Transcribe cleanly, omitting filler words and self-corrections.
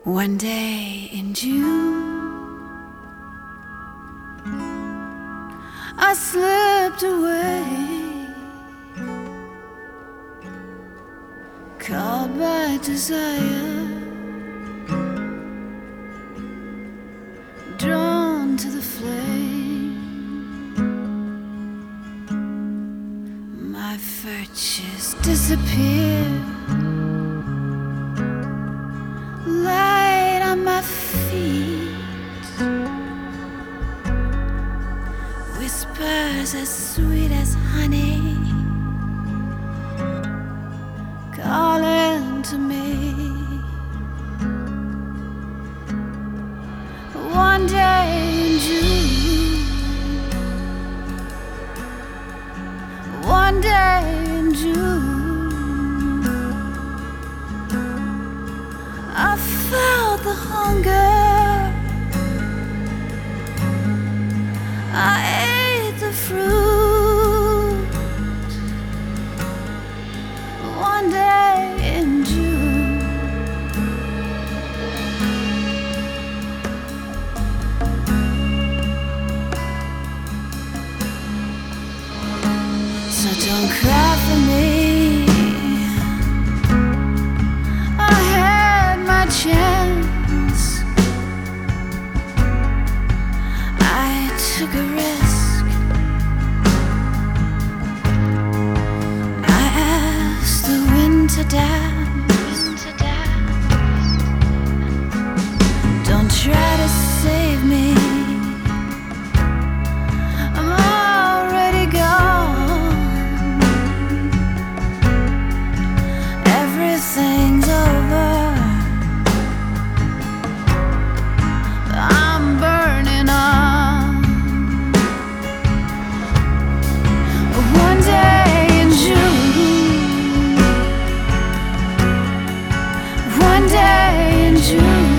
One day in June, I slipped away, caught by desire, drawn to the flame. My virtues disappeared, light on my feet, whispers as sweet as honey, calling to me. One day in June, one day in June, I felt the hunger, I ate the fruit. One day in June, so don't cry for me. I had my chance, I took a risk, I asked the wind to dance. Don't try to save me, I'm already gone. Everything's over, I'm burning on. One day in June, one day in June,